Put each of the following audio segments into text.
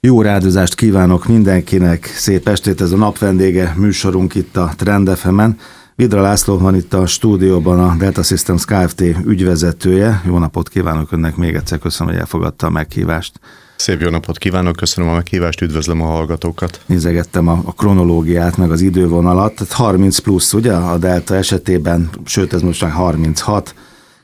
Jó rádiózást kívánok mindenkinek, szép estét, ez a napvendége műsorunk itt a Trend FM-en. Vidra László van itt a stúdióban, a Delta Systems Kft. Ügyvezetője. Jó napot kívánok önnek, még egyszer köszönöm, hogy elfogadta a meghívást. Szép jó napot kívánok, köszönöm a meghívást, üdvözlöm a hallgatókat. Nézegettem a kronológiát, meg az idővonalat, tehát 30 plusz, ugye, a Delta esetében, sőt ez most már 36,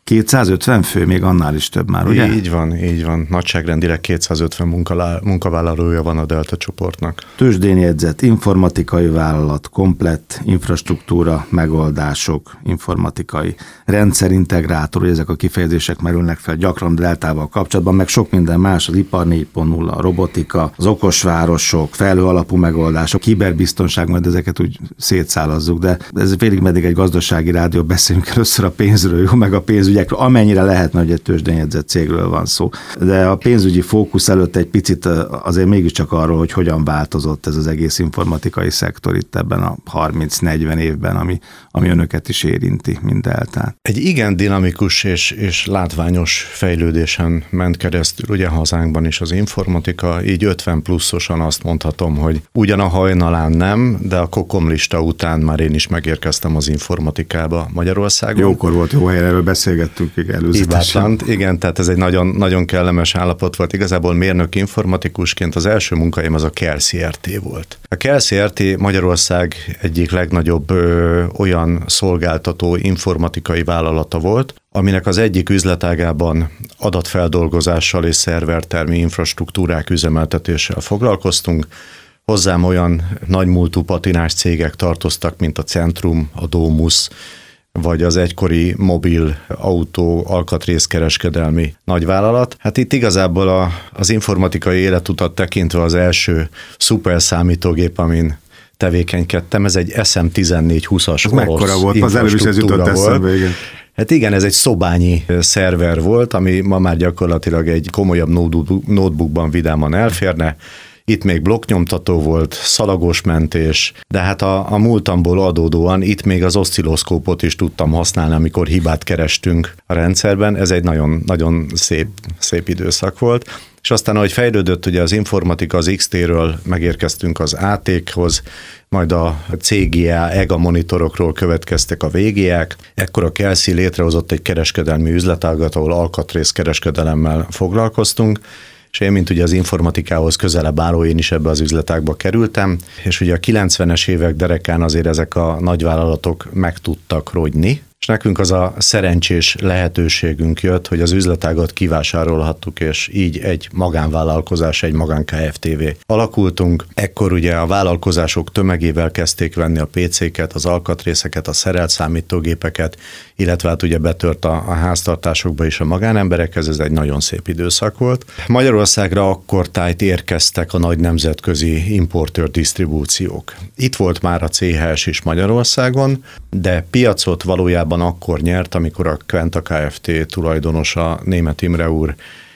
250 fő, még annál is több már, ugye? Így van. Nagyságrendileg 250 munkavállalója van a Delta csoportnak. Tőzsdén jegyzett informatikai vállalat, komplett infrastruktúra, megoldások, informatikai rendszerintegrátor, hogy ezek a kifejezések merülnek fel gyakran Deltával kapcsolatban, meg sok minden más, az ipar 4.0, a robotika, az okosvárosok, felhő alapú megoldások, kiberbiztonság, majd ezeket úgy szétszálazzuk, de ez félig meddig egy gazdasági rádió, beszélünk először a pénzről, jó, meg a pénzügyekről, amennyire lehetne, hogy egy tőzsdén jegyzett cégről van szó. De a pénzügyi fókusz előtt egy picit azért mégiscsak arról, hogy hogyan változott ez az egész informatikai szektor itt ebben a 30-40 évben, ami önöket is érinti, mint Deltát. Egy igen dinamikus és látványos fejlődésen ment keresztül ugye hazánkban is az informatika, így 50 pluszosan azt mondhatom, hogy ugyan a hajnalán nem, de a kokomlista után már én is megérkeztem az informatikába Magyarországon. Jókor volt, jó helyen, erről beszélgettünk előzetesen. Igen, tehát ez egy nagyon, nagyon kellemes állapot volt. Igazából mérnök informatikusként az első munkahelyem az a KEL Kft. Volt. A KEL Kft. Magyarország egyik legnagyobb olyan szolgáltató informatikai vállalata volt, aminek az egyik üzletágában adatfeldolgozással és szervertermi infrastruktúrák üzemeltetéssel foglalkoztunk. Hozzám olyan nagymúltú patinás cégek tartoztak, mint a Centrum, a Domus, vagy az egykori mobil autó alkatrészkereskedelmi nagyvállalat. Hát itt igazából az informatikai életutat tekintve az első szuper számítógép, amin tevékenykedtem, ez egy SM1420-as mekkora volt? Az előbb is ez jutott eszembe, igen. Hát igen, ez egy szobányi szerver volt, ami ma már gyakorlatilag egy komolyabb notebookban vidáman elférne. Itt még blokknyomtató volt, szalagos mentés, de hát a múltamból adódóan itt még az oszcilloszkópot is tudtam használni, amikor hibát kerestünk a rendszerben. Ez egy nagyon, nagyon szép időszak volt. És aztán, ahogy fejlődött ugye az informatika, az XT-ről megérkeztünk az AT-hoz, majd a CGA, EGA monitorokról következtek a VGA-k. Ekkor a Kelsey létrehozott egy kereskedelmi üzletágat, ahol alkatrészkereskedelemmel foglalkoztunk, és én, mint ugye az informatikához közelebb álló, én is ebbe az üzletágba kerültem, és ugye a 90-es évek derekán azért ezek a nagyvállalatok meg tudtak rogyni, és nekünk az a szerencsés lehetőségünk jött, hogy az üzletágat kivásárolhattuk, és így egy magánvállalkozás, egy magán KFTV alakultunk. Ekkor ugye a vállalkozások tömegével kezdték venni a PC-ket, az alkatrészeket, a szerelt számítógépeket, illetve hát ugye betört a háztartásokba is a magánemberekhez, ez egy nagyon szép időszak volt. Magyarországra akkortájt érkeztek a nagy nemzetközi importőr disztribúciók. Itt volt már a CHS is Magyarországon, de piacot valójában akkor nyert, amikor a Quenta Kft. Tulajdonosa, Németh Imre úr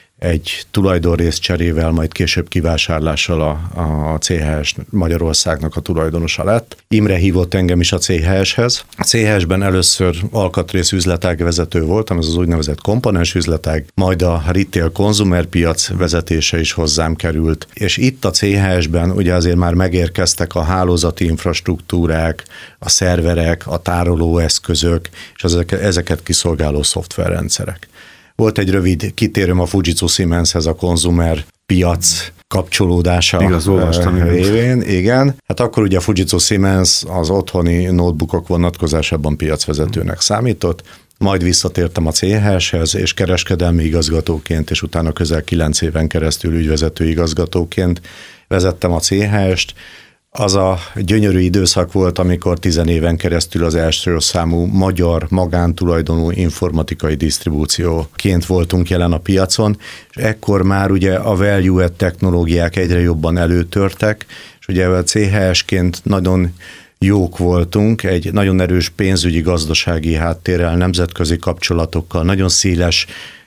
egy tulajdonrész cserével, majd később kivásárlással a CHS Magyarországnak a tulajdonosa lett. Imre hívott engem is a CHS-hez. A CHS-ben először alkatrész üzletág vezető voltam, ez az úgynevezett komponens üzletág, majd a retail consumer piac vezetése is hozzám került. És itt a CHS-ben ugye azért már megérkeztek a hálózati infrastruktúrák, a szerverek, a tárolóeszközök, és ezeket kiszolgáló szoftverrendszerek. Volt egy rövid kitérőm a Fujitsu Siemenshez a konzumer piac kapcsolódása révén. Igen. Hát akkor ugye a Fujitsu Siemens az otthoni notebookok vonatkozásában piacvezetőnek számított, majd visszatértem a CHS-hez, és kereskedelmi igazgatóként, és utána közel 9 éven keresztül ügyvezető igazgatóként vezettem a CHS-t. Az a gyönyörű időszak volt, amikor 10 éven keresztül az első számú magyar magántulajdonú informatikai disztribúcióként voltunk jelen a piacon, és ekkor már ugye a value-add technológiák egyre jobban előtörtek, és ugye a CHS-ként nagyon jók voltunk, egy nagyon erős pénzügyi gazdasági háttérrel, nemzetközi kapcsolatokkal, nagyon széles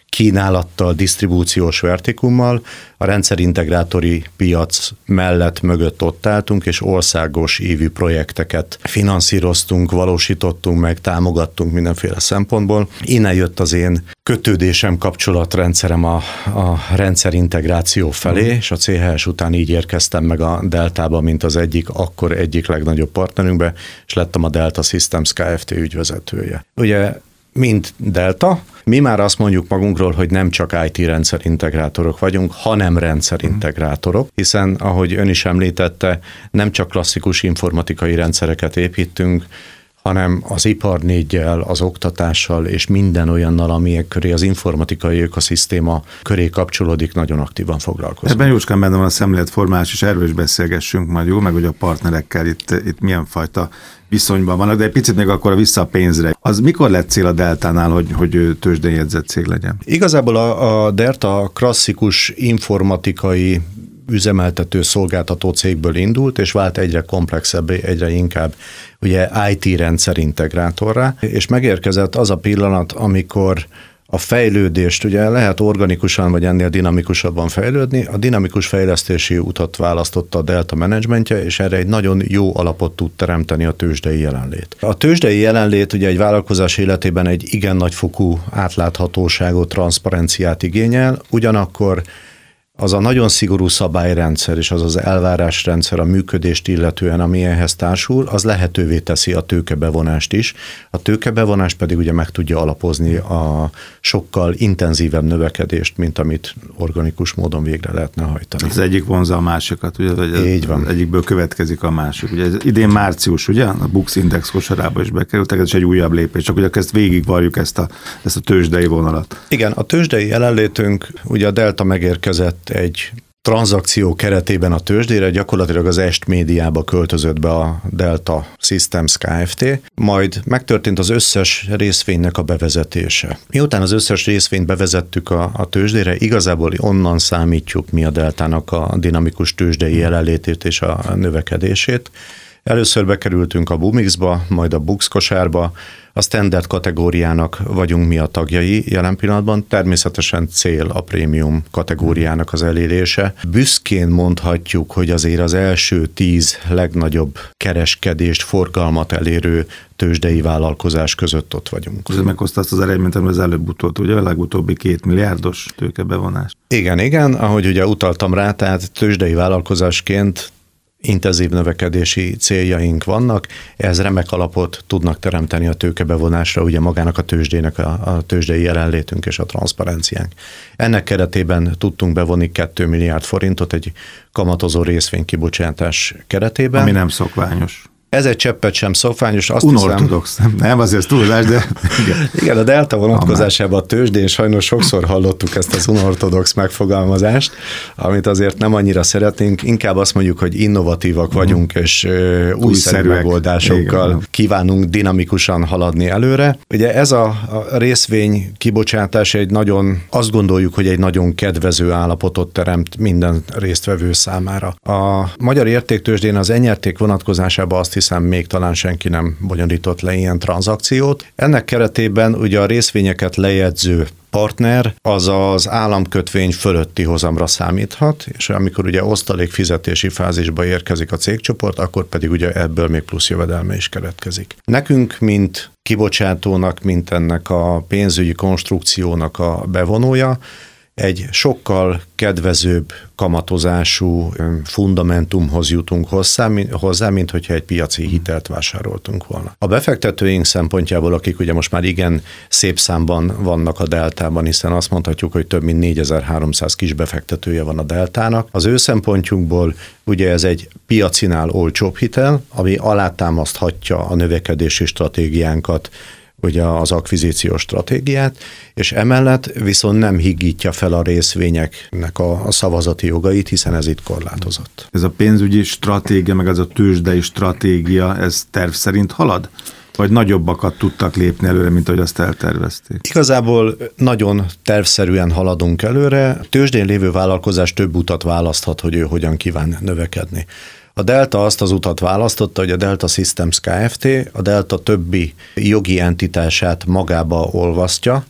kínálattal, disztribúciós vertikummal, a rendszerintegrátori piac mellett mögött ott álltunk, és országos ívű projekteket finanszíroztunk, valósítottunk meg, támogattunk mindenféle szempontból. Innen jött az én kötődésem, kapcsolatrendszerem a rendszerintegráció felé, és a CHS után így érkeztem meg a Deltába, mint az akkor egyik legnagyobb partnerünkbe, és lettem a Delta Systems Kft. Ügyvezetője. Ugye, mint Delta, mi már azt mondjuk magunkról, hogy nem csak IT rendszerintegrátorok vagyunk, hanem rendszerintegrátorok, hiszen, ahogy ön is említette, nem csak klasszikus informatikai rendszereket építünk, hanem az ipar 4-jel, az oktatással és minden olyannal, amilyen köré az informatikai ökoszisztéma köré kapcsolódik, nagyon aktívan foglalkozunk. Ebben jócskán benne van a szemléletformálás, és erről is beszélgessünk majd, jó? Meg hogy a partnerekkel itt milyen fajta viszonyban vannak, de egy picit még akkor vissza a pénzre. Az mikor lett cél a Deltánál, hogy tőzsdén jegyzett cég legyen? Igazából a Delta klasszikus informatikai üzemeltető szolgáltató cégből indult, és vált egyre komplexebbé, egyre inkább ugye IT rendszerintegrátorrá, és megérkezett az a pillanat, amikor a fejlődést, ugye lehet organikusan vagy ennél dinamikusabban fejlődni, a dinamikus fejlesztési utat választotta a Delta menedzsmentje, és erre egy nagyon jó alapot tud teremteni a tőzsdei jelenlét. A tőzsdei jelenlét ugye egy vállalkozás életében egy igen nagyfokú átláthatóságot, transzparenciát igényel, ugyanakkor az a nagyon szigorú szabályrendszer és az az elvárásrendszer a működést illetően, ami ehhez társul, az lehetővé teszi a tőkebevonást is. A tőkebevonás pedig ugye meg tudja alapozni a sokkal intenzívebb növekedést, mint amit organikus módon végre lehetne hajtani. Az egyik vonza a másikat, ugye? Vagy így van. Az egyikből következik a másik. Ugye ez idén március, ugye? A Bux Index kosarába is bekerültek, ez is egy újabb lépés, csak ugye ezt végigvarjuk ezt a tőzsdei vonalat. Igen, a tőzsdei jelenlétünk, ugye a Delta megérkezett egy tranzakció keretében a tőzsdére, gyakorlatilag az Est médiába költözött be a Delta Systems Kft. Majd megtörtént az összes részvénynek a bevezetése. Miután az összes részvényt bevezettük a tőzsdére, igazából onnan számítjuk mi a Deltának a dinamikus tőzsdei jelenlétét és a növekedését. Először bekerültünk a Bumixba, majd a Bux kosárba, a standard kategóriának vagyunk mi a tagjai jelen pillanatban, természetesen cél a prémium kategóriának az elérése. Büszkén mondhatjuk, hogy azért az első 10 legnagyobb kereskedést, forgalmat elérő tőzsdei vállalkozás között ott vagyunk. Ez meghozta azt az eredményt, amit az előbb utolt, ugye a legutóbbi 2 milliárdos tőkebevonás. Igen, ahogy ugye utaltam rá, tehát tőzsdei vállalkozásként intenzív növekedési céljaink vannak, ez remek alapot tudnak teremteni a tőkebevonásra, ugye magának a tőzsdének a tőzsdei jelenlétünk és a transzparenciánk. Ennek keretében tudtunk bevonni 2 milliárd forintot egy kamatozó részvénykibocsátás keretében. Ami nem szokványos. Ez egy cseppet sem szokványos. Unortodox, nem azért ez túlzás, de igen, a Delta vonatkozásában a tőzsdén sajnos sokszor hallottuk ezt az unortodox megfogalmazást, amit azért nem annyira szeretnénk, inkább azt mondjuk, hogy innovatívak vagyunk, és újszerű megoldásokkal kívánunk dinamikusan haladni előre. Ugye ez a részvény kibocsátás egy nagyon, azt gondoljuk, hogy egy nagyon kedvező állapotot teremt minden résztvevő számára. A magyar értéktőzsdén az enyerték vonatkozásában azt hiszem még talán senki nem bonyolított le ilyen tranzakciót. Ennek keretében ugye a részvényeket lejegyző partner az az államkötvény fölötti hozamra számíthat, és amikor ugye osztalékfizetési fázisba érkezik a cégcsoport, akkor pedig ugye ebből még plusz jövedelme is keletkezik. Nekünk, mint kibocsátónak, mint ennek a pénzügyi konstrukciónak a bevonója, egy sokkal kedvezőbb kamatozású fundamentumhoz jutunk hozzá, mint hogyha egy piaci hitelt vásároltunk volna. A befektetőink szempontjából, akik ugye most már igen szép számban vannak a Deltában, hiszen azt mondhatjuk, hogy több mint 4300 kis befektetője van a Deltának, az ő szempontjukból ugye ez egy piacinál olcsóbb hitel, ami alátámaszthatja a növekedési stratégiánkat, ugye az akvizíciós stratégiát, és emellett viszont nem higgítja fel a részvényeknek a szavazati jogait, hiszen ez itt korlátozott. Ez a pénzügyi stratégia, meg az a tőzsdei stratégia, ez terv szerint halad? Vagy nagyobbakat tudtak lépni előre, mint ahogy azt eltervezték? Igazából nagyon tervszerűen haladunk előre. A tőzsdén lévő vállalkozás több utat választhat, hogy ő hogyan kíván növekedni. A Delta azt az utat választotta, hogy a Delta Systems Kft. A Delta többi jogi entitását magába olvasztja,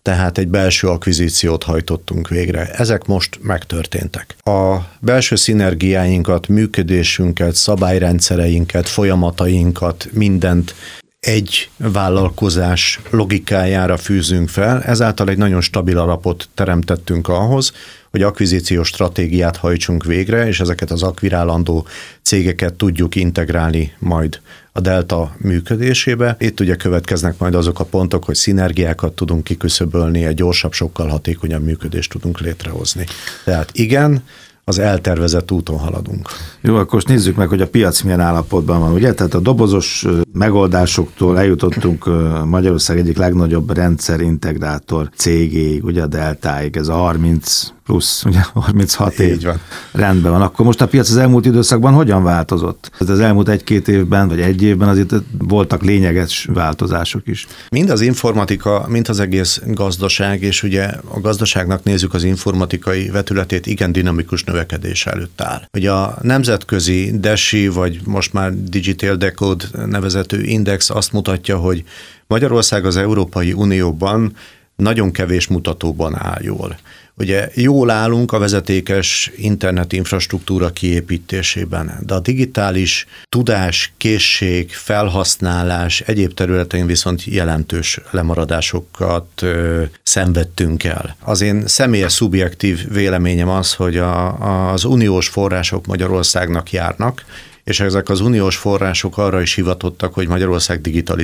tehát egy belső akvizíciót hajtottunk végre. Ezek most megtörténtek. A belső szinergiáinkat, működésünket, szabályrendszereinket, folyamatainkat, mindent egy vállalkozás logikájára fűzünk fel, ezáltal egy nagyon stabil alapot teremtettünk ahhoz, hogy akvizíciós stratégiát hajtsunk végre, és ezeket az akvirálandó cégeket tudjuk integrálni majd a Delta működésébe. Itt ugye következnek majd azok a pontok, hogy szinergiákat tudunk kiküszöbölni, egy gyorsabb, sokkal hatékonyabb működést tudunk létrehozni. Tehát igen, az eltervezett úton haladunk. Jó, akkor most nézzük meg, hogy a piac milyen állapotban van, ugye? Tehát a dobozos megoldásoktól eljutottunk Magyarország egyik legnagyobb rendszerintegrátor cégéig, ugye a Deltáig, ez a 30 plusz, ugye 36 év. Így van. Rendben van. Akkor most a piac az elmúlt időszakban hogyan változott? Az elmúlt 1-2 évben, vagy egy évben azért voltak lényeges változások is. Mind az informatika, mind az egész gazdaság, és ugye a gazdaságnak nézzük az informatikai vetületét, igen dinamikus növekedés előtt áll. Ugye a nemzetközi DESI, vagy most már Digital Decode nevezetű index azt mutatja, hogy Magyarország az Európai Unióban nagyon kevés mutatóban áll jól. Ugye jól állunk a vezetékes internetinfrastruktúra kiépítésében, de a digitális tudás, készség, felhasználás egyéb területein viszont jelentős lemaradásokat szenvedtünk el. Az én személyes szubjektív véleményem az, hogy az uniós források Magyarországnak járnak, és ezek az uniós források arra is hivatottak, hogy Magyarország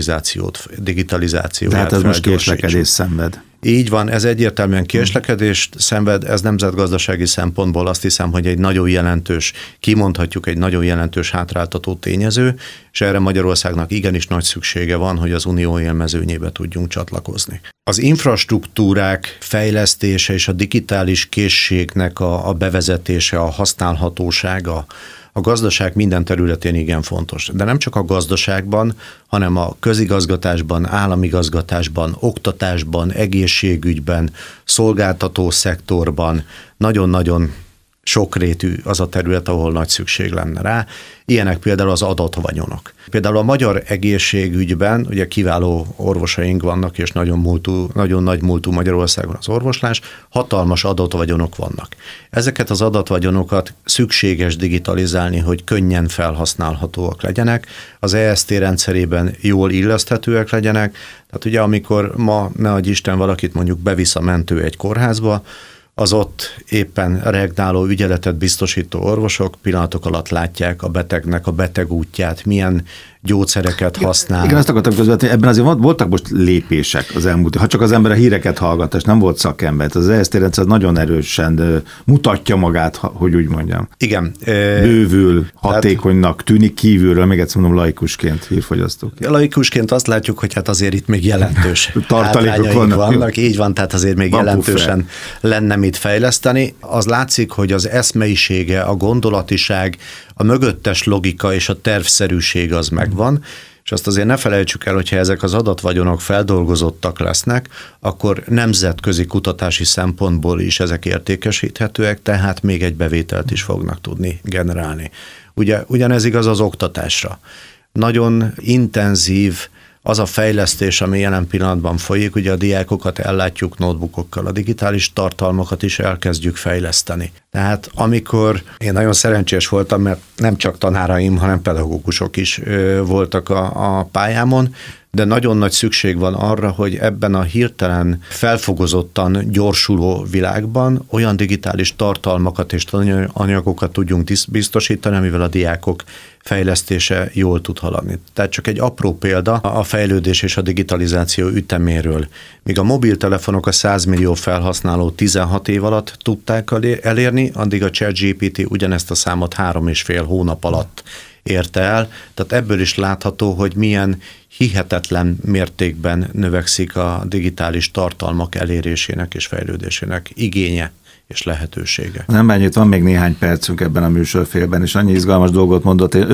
digitalizációját de hát ez most késlekedés szenved. Így van, ez egyértelműen késlekedést szenved, ez nemzetgazdasági szempontból azt hiszem, hogy egy nagyon jelentős, kimondhatjuk egy nagyon jelentős hátráltató tényező, és erre Magyarországnak igenis nagy szüksége van, hogy az unió élmezőnyébe tudjunk csatlakozni. Az infrastruktúrák fejlesztése és a digitális készségnek a bevezetése, a használhatósága, a gazdaság minden területén igen fontos. De nem csak a gazdaságban, hanem a közigazgatásban, államigazgatásban, oktatásban, egészségügyben, szolgáltató szektorban nagyon-nagyon sokrétű az a terület, ahol nagy szükség lenne rá. Ilyenek például az adatvanyonok. Például a magyar egészségügyben ugye kiváló orvosaink vannak, és nagyon nagy múltú Magyarországon az orvoslás, hatalmas adatvanyonok vannak. Ezeket az adatvagyonokat szükséges digitalizálni, hogy könnyen felhasználhatóak legyenek, az EST rendszerében jól illeszthetőek legyenek. Tehát ugye amikor ma, ne adj Isten, valakit mondjuk bevisz a mentő egy kórházba, az ott éppen regnáló ügyeletet biztosító orvosok pillanatok alatt látják a betegnek a betegútját, milyen gyógyszereket használ. Igen, azt akartam közvetlenül, ebben azért voltak most lépések az elmúlt, ha csak az ember a híreket hallgat, és nem volt szakember. Az EST rendszer nagyon erősen mutatja magát, hogy úgy mondjam. Igen. Bővül, hatékonynak tűnik kívülről, még egyszer mondom laikusként, hírfogyasztóként. Laikusként azt látjuk, hogy hát azért itt még jelentős tartalékok vannak. Így van, tehát azért még jelentősen lenne mit fejleszteni. Az látszik, hogy az eszmeisége, a gondolatiság, a mögöttes logika és a tervszerűség az megvan, és azt azért ne felejtsük el, hogyha ezek az adatvagyonok feldolgozottak lesznek, akkor nemzetközi kutatási szempontból is ezek értékesíthetőek, tehát még egy bevételt is fognak tudni generálni. Ugyanez igaz az oktatásra. Nagyon intenzív az a fejlesztés, ami jelen pillanatban folyik, ugye a diákokat ellátjuk notebookokkal, a digitális tartalmakat is elkezdjük fejleszteni. Tehát amikor én nagyon szerencsés voltam, mert nem csak tanáraim, hanem pedagógusok is voltak a pályámon, de nagyon nagy szükség van arra, hogy ebben a hirtelen felfogozottan gyorsuló világban olyan digitális tartalmakat és anyagokat tudjunk biztosítani, amivel a diákok fejlesztése jól tud haladni. Tehát csak egy apró példa a fejlődés és a digitalizáció üteméről. Míg a mobiltelefonok a 100 millió felhasználó 16 év alatt tudták elérni, addig a ChatGPT ugyanezt a számot 3,5 hónap alatt érte el. Tehát ebből is látható, hogy milyen hihetetlen mértékben növekszik a digitális tartalmak elérésének és fejlődésének igénye és lehetősége. Nem bárnyit, van még néhány percünk ebben a műsorfélben, és annyi izgalmas dolgot mondott, én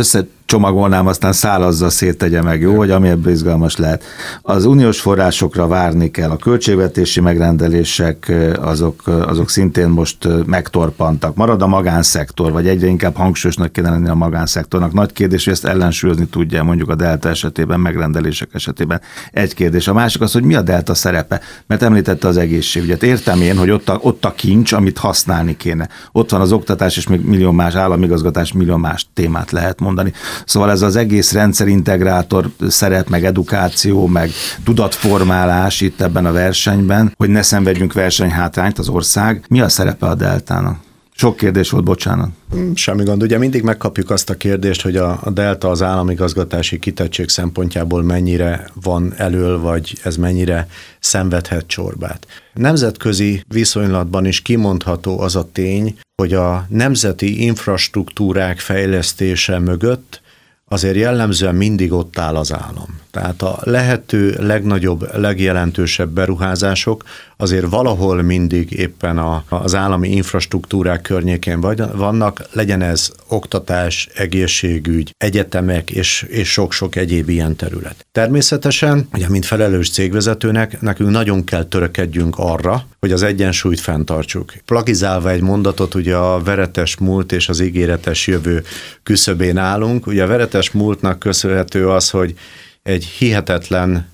csomagolnám, aztán szálazzal széttegye meg, jó, hogy ami ebből izgalmas lehet. Az uniós forrásokra várni kell, a költségvetési megrendelések azok szintén most megtorpantak. Marad a magánszektor, vagy egyre inkább hangsúlyosnak kéne lenni a magánszektornak. Nagy kérdés, hogy ezt ellensúlyozni tudja mondjuk a Delta esetében, megrendelések esetében. Egy kérdés. A másik az, hogy mi a Delta szerepe, mert említette az egészségügyet. Értem én, hogy ott a kincs, amit használni kéne. Ott van az oktatás, és még millió más államigazgatás, millió más témát lehet mondani. Szóval ez az egész rendszerintegrátor szerep, meg edukáció, meg tudatformálás itt ebben a versenyben, hogy ne szenvedjünk versenyhátrányt az ország. Mi a szerepe a Deltának? Sok kérdés volt, bocsánat. Semmi gond. Ugye mindig megkapjuk azt a kérdést, hogy a Delta az államigazgatási kitettség szempontjából mennyire van elől, vagy ez mennyire szenvedhet csorbát. Nemzetközi viszonylatban is kimondható az a tény, hogy a nemzeti infrastruktúrák fejlesztése mögött azért jellemzően mindig ott áll az állam. Tehát a lehető legnagyobb, legjelentősebb beruházások azért valahol mindig éppen az állami infrastruktúrák környékén vannak, legyen ez oktatás, egészségügy, egyetemek és sok-sok egyéb ilyen terület. Természetesen, ugye mint felelős cégvezetőnek, nekünk nagyon kell törekedjünk arra, hogy az egyensúlyt fenntartsuk. Plagizálva egy mondatot, ugye a veretes múlt és az ígéretes jövő küszöbén állunk. Ugye a veretes múltnak köszönhető az, hogy egy hihetetlen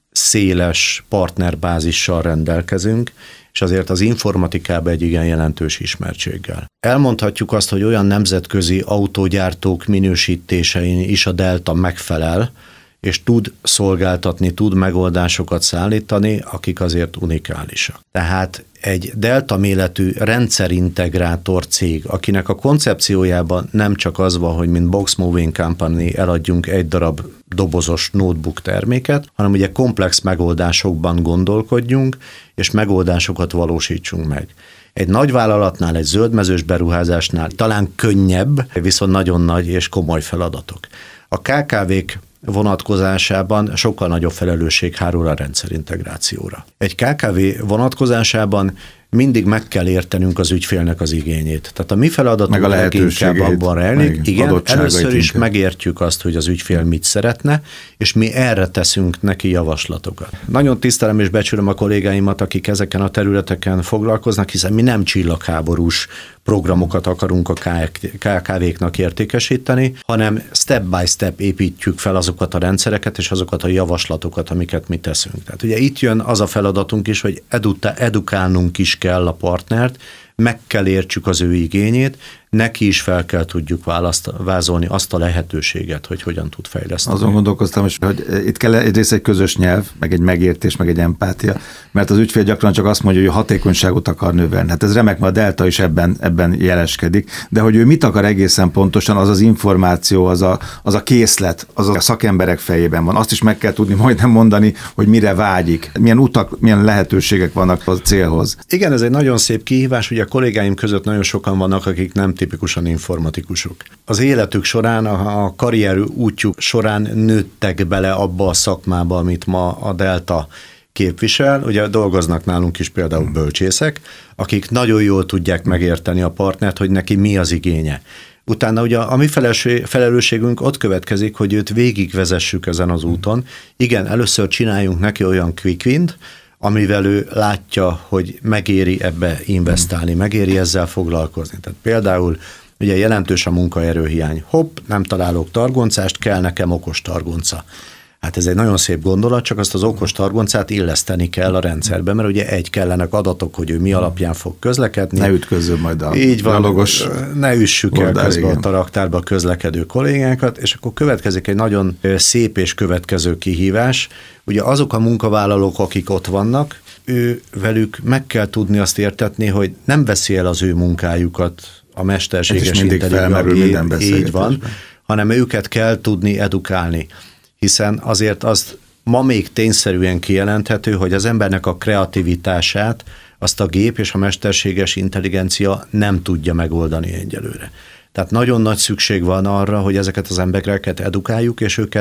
széles partnerbázissal rendelkezünk, és azért az informatikában egy igen jelentős ismertséggel. Elmondhatjuk azt, hogy olyan nemzetközi autógyártók minősítésein is a Delta megfelel, és tud szolgáltatni, tud megoldásokat szállítani, akik azért unikálisak. Tehát egy Delta méretű rendszerintegrátor cég, akinek a koncepciójában nem csak az van, hogy mint Box Moving Company eladjunk egy darab dobozos notebook terméket, hanem ugye komplex megoldásokban gondolkodjunk, és megoldásokat valósítsunk meg. Egy nagyvállalatnál, egy zöldmezős beruházásnál talán könnyebb, viszont nagyon nagy és komoly feladatok. A KKV-k vonatkozásában sokkal nagyobb felelősség hárul a rendszerintegrációra. Egy KKV vonatkozásában mindig meg kell értenünk az ügyfélnek az igényét. Tehát a mi feladatunk leginkább abban rejlik, igen, először is megértjük azt, hogy az ügyfél mit szeretne, és mi erre teszünk neki javaslatokat. Nagyon tisztelem és becsülöm a kollégáimat, akik ezeken a területeken foglalkoznak, hiszen mi nem csillagháborús programokat akarunk a KKV-knak értékesíteni, hanem step by step építjük fel azokat a rendszereket és azokat a javaslatokat, amiket mi teszünk. Tehát ugye itt jön az a feladatunk is, hogy edukálnunk is kell a partnert, meg kell értsük az ő igényét, neki is fel kell tudjuk vázolni azt a lehetőséget, hogy hogyan tud fejleszteni. Azon gondolkoztam, hogy itt kell egyrészt egy közös nyelv, meg egy megértés, meg egy empátia, mert az ügyfél gyakran csak azt mondja, hogy hatékonyságot akar növelni. Hát ez remek, mert a Delta is ebben jeleskedik, de hogy ő mit akar egészen pontosan, az az információ, az a készlet, az a szakemberek fejében van. Azt is meg kell tudni majdnem mondani, hogy mire vágyik, milyen utak, milyen lehetőségek vannak a célhoz. Igen, ez egy nagyon szép kihívás, ugye a kollégáim között nagyon sokan vannak, akik nem tipikusan informatikusok. Az életük során, a karrier útjuk során nőttek bele abba a szakmába, amit ma a Delta képvisel. Ugye dolgoznak nálunk is például bölcsészek, akik nagyon jól tudják megérteni a partnert, hogy neki mi az igénye. Utána ugye a mi felelősségünk ott következik, hogy őt végigvezessük ezen az úton. Igen, először csináljunk neki olyan quick win-t, amivel ő látja, hogy megéri ebbe investálni, megéri ezzel foglalkozni. Tehát például ugye jelentős a munkaerőhiány. Hopp, nem találok targoncást, kell nekem okos targonca. Hát ez egy nagyon szép gondolat, csak azt az okos targoncát illeszteni kell a rendszerbe, mert ugye kellenek adatok, hogy ő mi alapján fog közlekedni. Ne ütközzön majd a így van, gyalogos. Ne üssük el közben a taraktárba a közlekedő kollégákat, és akkor következik egy nagyon szép és következő kihívás. Ugye azok a munkavállalók, akik ott vannak, velük meg kell tudni azt értetni, hogy nem veszi el az ő munkájukat a mesterséges intelligencia, így van, hanem őket kell tudni edukálni. Hiszen azért azt ma még tényszerűen kijelenthető, hogy az embernek a kreativitását azt a gép és a mesterséges intelligencia nem tudja megoldani egyelőre. Tehát nagyon nagy szükség van arra, hogy ezeket az embereket edukáljuk, és őket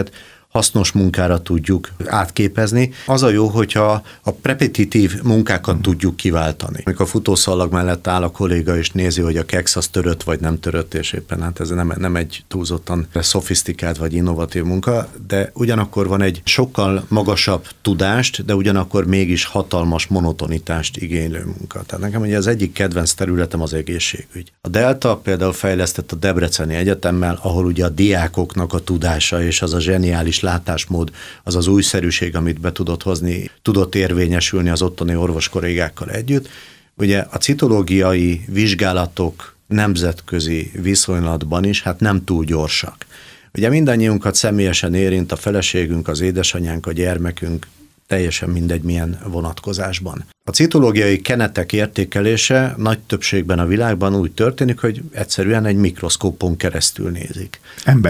hasznos munkára tudjuk átképezni. Az a jó, hogyha a repetitív munkákat tudjuk kiváltani. Amikor a futószalag mellett áll a kolléga és nézi, hogy a keksz az törött vagy nem törött, és éppen hát ez nem egy túlzottan szofisztikált vagy innovatív munka, de ugyanakkor van egy sokkal magasabb tudást, de ugyanakkor mégis hatalmas monotonitást igénylő munka. Tehát nekem ugye az egyik kedvenc területem az egészségügy. A Delta például fejlesztett a Debreceni Egyetemmel, ahol ugye a diákoknak a tudása és az a zseniális látásmód, az az újszerűség, amit be tudott hozni, tudott érvényesülni az ottani orvoskollégákkal együtt. Ugye a citológiai vizsgálatok nemzetközi viszonylatban is hát nem túl gyorsak. Ugye mindannyiunkat személyesen érint a feleségünk, az édesanyánk, a gyermekünk, teljesen mindegy milyen vonatkozásban. A citológiai kenetek értékelése nagy többségben a világban úgy történik, hogy egyszerűen egy mikroszkópon keresztül nézik.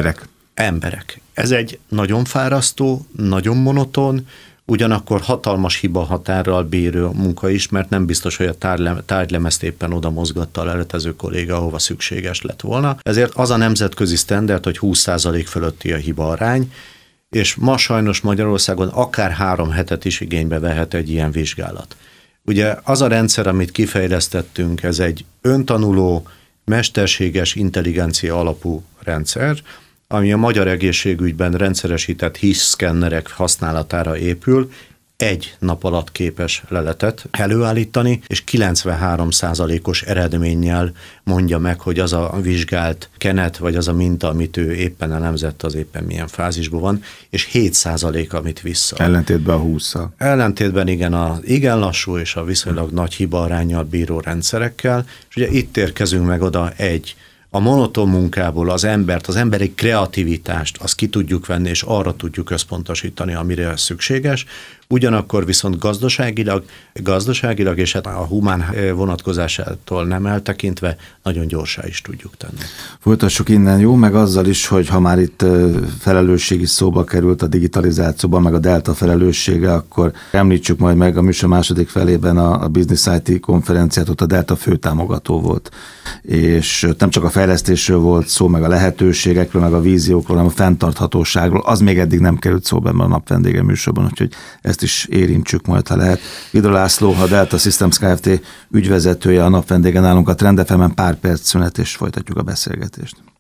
Emberek. Ez egy nagyon fárasztó, nagyon monoton, ugyanakkor hatalmas hiba határral bírő munka is, mert nem biztos, hogy a tárgylemezt éppen oda mozgatta a leletező kolléga, ahova szükséges lett volna. Ezért az a nemzetközi sztenderd, hogy 20% fölötti a hiba arány, és ma sajnos Magyarországon akár 3 hetet is igénybe vehet egy ilyen vizsgálat. Ugye az a rendszer, amit kifejlesztettünk, ez egy öntanuló, mesterséges intelligencia alapú rendszer, ami a magyar egészségügyben rendszeresített hisz-szkennerek használatára épül, 1 nap alatt képes leletet előállítani, és 93%-os eredménnyel mondja meg, hogy az a vizsgált kenet, vagy az a minta, amit ő éppen elemzett, az éppen milyen fázisban van, és 7% amit vissza. Ellentétben a 20-szal. Ellentétben igen, igen lassú és a viszonylag nagy hibaaránnyal bíró rendszerekkel, és ugye itt érkezünk meg oda a monoton munkából az emberi kreativitást, azt ki tudjuk venni, és arra tudjuk összpontosítani, amire szükséges, ugyanakkor viszont gazdaságilag és hát a humán vonatkozásától nem eltekintve nagyon gyorsá is tudjuk tenni. Folytassuk innen, jó? Meg azzal is, hogy ha már itt felelősség is szóba került a digitalizációban, meg a Delta felelőssége, akkor említsük majd meg a műsor második felében a Business IT konferenciát, ott a Delta főtámogató volt. És nem csak a fejlesztésről volt szó, meg a lehetőségekről, meg a víziókról, hanem a fenntarthatóságról. Az még eddig nem került szóba ebben a napvendége műsorban, úgyhogy ezt is érintsük majd, ha lehet. Vidra László, a Delta Systems Kft. Ügyvezetője, a napvendége nálunk a Trend FM-en, pár perc szünet, és folytatjuk a beszélgetést.